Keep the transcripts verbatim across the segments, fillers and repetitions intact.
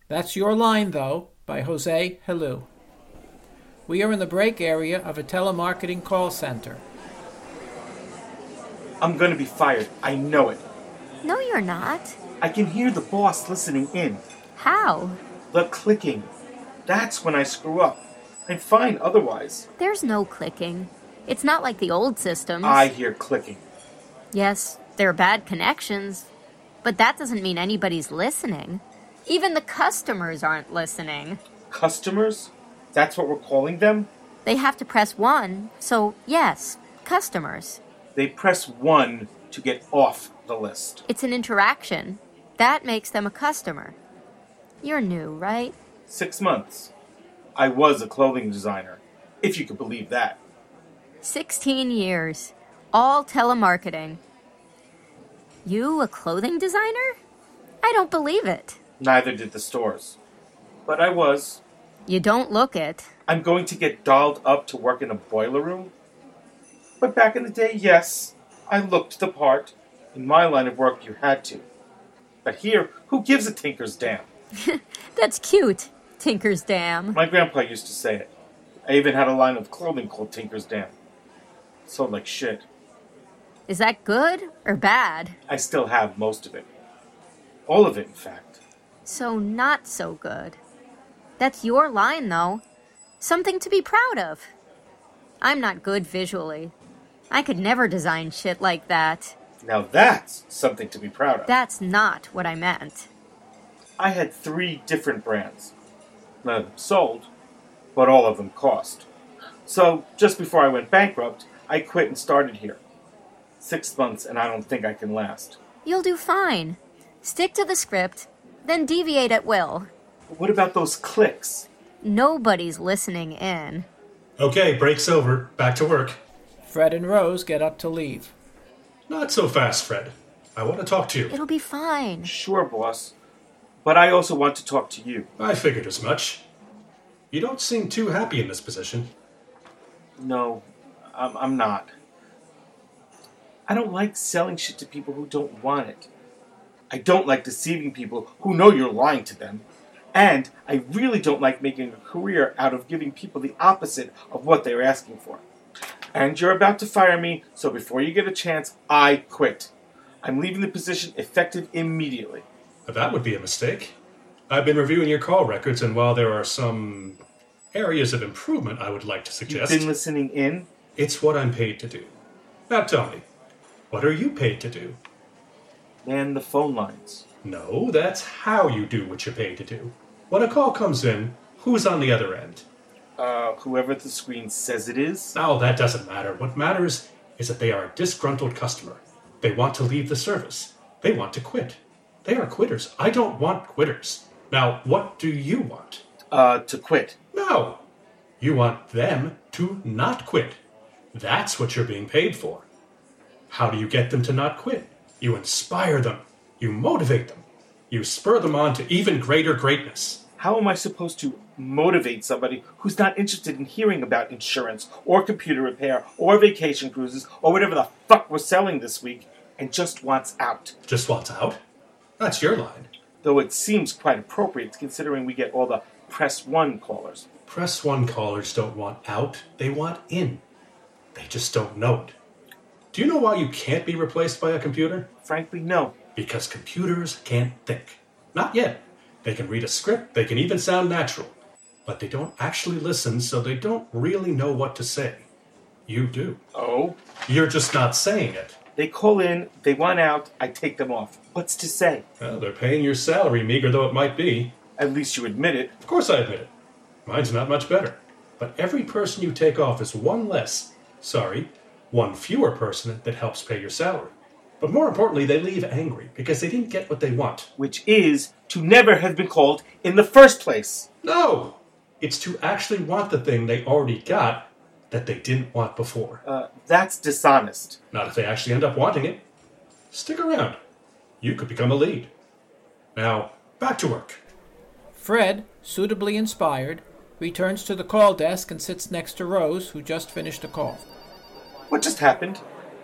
That's Your Line, though, by Jose Helou. We are in the break area of a telemarketing call center. I'm gonna be fired. I know it. No, you're not. I can hear the boss listening in. How? The clicking. That's when I screw up. I'm fine otherwise. There's no clicking. It's not like the old systems. I hear clicking. Yes, there are bad connections, but that doesn't mean anybody's listening. Even the customers aren't listening. Customers? That's what we're calling them? They have to press one, so yes, customers. They press one to get off the list. It's an interaction. That makes them a customer. You're new, right? Six months. I was a clothing designer, if you could believe that. Sixteen years. All telemarketing. You a clothing designer? I don't believe it. Neither did the stores. But I was. You don't look it. I'm going to get dolled up to work in a boiler room? But back in the day, yes, I looked the part. In my line of work, you had to. But here, who gives a tinker's damn? That's cute, Tinker's Dam. My grandpa used to say it. I even had a line of clothing called Tinker's Dam. Sold like shit. Is that good or bad? I still have most of it. All of it, in fact. So not so good. That's your line, though. Something to be proud of. I'm not good visually. I could never design shit like that. Now that's something to be proud of. That's not what I meant. I had three different brands. None of them sold, but all of them cost. So, just before I went bankrupt, I quit and started here. Six months, and I don't think I can last. You'll do fine. Stick to the script, then deviate at will. What about those clicks? Nobody's listening in. Okay, break's over. Back to work. Fred and Rose get up to leave. Not so fast, Fred. I want to talk to you. It'll be fine. Sure, boss. But I also want to talk to you. I figured as much. You don't seem too happy in this position. No, I'm, I'm not. I don't like selling shit to people who don't want it. I don't like deceiving people who know you're lying to them. And I really don't like making a career out of giving people the opposite of what they're asking for. And you're about to fire me, so before you get a chance, I quit. I'm leaving the position effective immediately. That would be a mistake. I've been reviewing your call records, and while there are some areas of improvement I would like to suggest... You've been listening in? It's what I'm paid to do. Now tell me, what are you paid to do? Man the phone lines. No, that's how you do what you're paid to do. When a call comes in, who's on the other end? Uh, whoever the screen says it is? Oh, that doesn't matter. What matters is that they are a disgruntled customer. They want to leave the service. They want to quit. They are quitters. I don't want quitters. Now, what do you want? Uh, to quit. No. You want them to not quit. That's what you're being paid for. How do you get them to not quit? You inspire them. You motivate them. You spur them on to even greater greatness. How am I supposed to motivate somebody who's not interested in hearing about insurance or computer repair or vacation cruises or whatever the fuck we're selling this week and just wants out? Just wants out? That's your line. Though it seems quite appropriate considering we get all the press one callers. Press one callers don't want out. They want in. They just don't know it. Do you know why you can't be replaced by a computer? Frankly, no. Because computers can't think. Not yet. They can read a script, they can even sound natural. But they don't actually listen, so they don't really know what to say. You do. Oh? You're just not saying it. They call in, they want out, I take them off. What's to say? Well, they're paying your salary, meager though it might be. At least you admit it. Of course I admit it. Mine's not much better. But every person you take off is one less, sorry, one fewer person that helps pay your salary. But more importantly, they leave angry because they didn't get what they want. Which is to never have been called in the first place. No! It's to actually want the thing they already got that they didn't want before. Uh, that's dishonest. Not if they actually end up wanting it. Stick around. You could become a lead. Now, back to work. Fred, suitably inspired, returns to the call desk and sits next to Rose, who just finished a call. What just happened?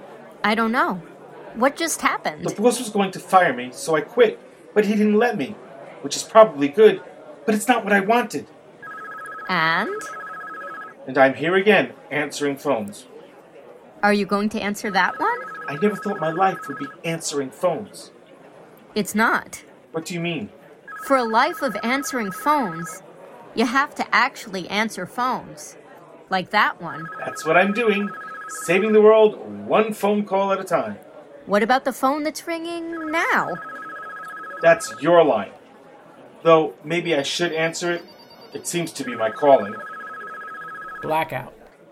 I don't know. What just happened? The boss was going to fire me, so I quit. But he didn't let me. Which is probably good, But it's not what I wanted. And? And I'm here again, answering phones. Are you going to answer that one? I never thought my life would be answering phones. It's not. What do you mean? For a life of answering phones, you have to actually answer phones. Like that one. That's what I'm doing. Saving the world one phone call at a time. What about the phone that's ringing now? That's your line. Though maybe I should answer it. It seems to be my calling. Blackout.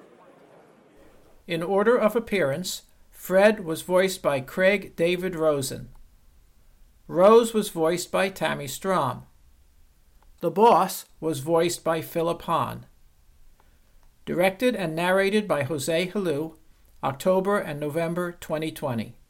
In order of appearance, Fred was voiced by Craig David Rosen. Rose was voiced by Tammy Strom. The Boss was voiced by Philip Hahn. Directed and narrated by Jose Helou, October and November twenty twenty.